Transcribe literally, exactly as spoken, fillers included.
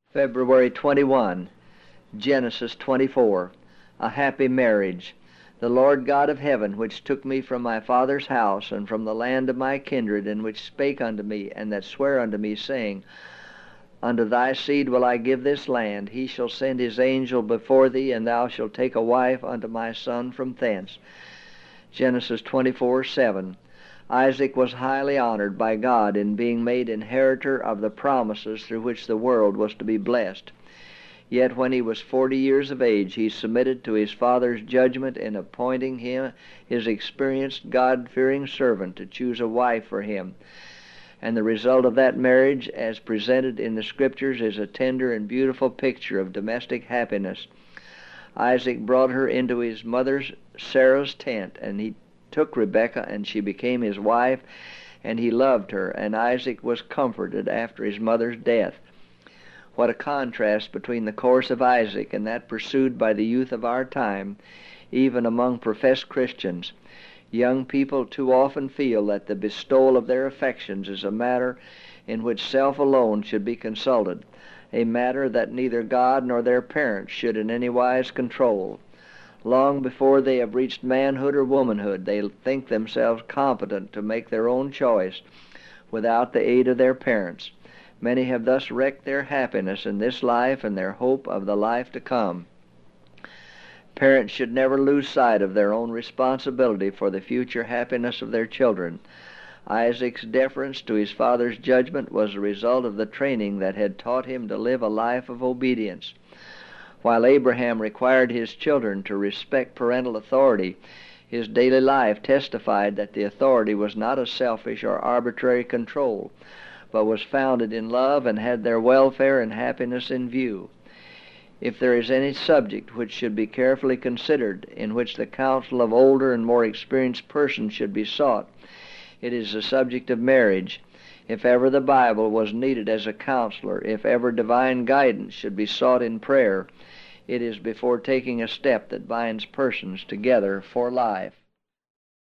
February twenty-first, Genesis twenty-four, a happy marriage. The Lord God of heaven, which took me from my father's house, and from the land of my kindred, and which spake unto me, and that sware unto me, saying, Unto thy seed will I give this land. He shall send his angel before thee, and thou shalt take a wife unto my son from thence. Genesis twenty-four seven. Isaac was highly honored by God in being made inheritor of the promises through which the world was to be blessed. Yet when he was forty years of age, he submitted to his father's judgment in appointing him, his experienced, God-fearing servant, to choose a wife for him. And the result of that marriage, as presented in the Scriptures, is a tender and beautiful picture of domestic happiness. Isaac brought her into his mother Sarah's tent, and he took Rebekah, and she became his wife, and he loved her, and Isaac was comforted after his mother's death. What a contrast between the course of Isaac and that pursued by the youth of our time, even among professed Christians. Young people too often feel that the bestowal of their affections is a matter in which self alone should be consulted, a matter that neither God nor their parents should in any wise control. Long before they have reached manhood or womanhood, they think themselves competent to make their own choice without the aid of their parents. Many have thus wrecked their happiness in this life and their hope of the life to come. Parents should never lose sight of their own responsibility for the future happiness of their children. Isaac's deference to his father's judgment was a result of the training that had taught him to live a life of obedience. While Abraham required his children to respect parental authority, his daily life testified that the authority was not a selfish or arbitrary control, but was founded in love and had their welfare and happiness in view. If there is any subject which should be carefully considered, in which the counsel of older and more experienced persons should be sought, it is the subject of marriage. If ever the Bible was needed as a counselor, if ever divine guidance should be sought in prayer, it is before taking a step that binds persons together for life.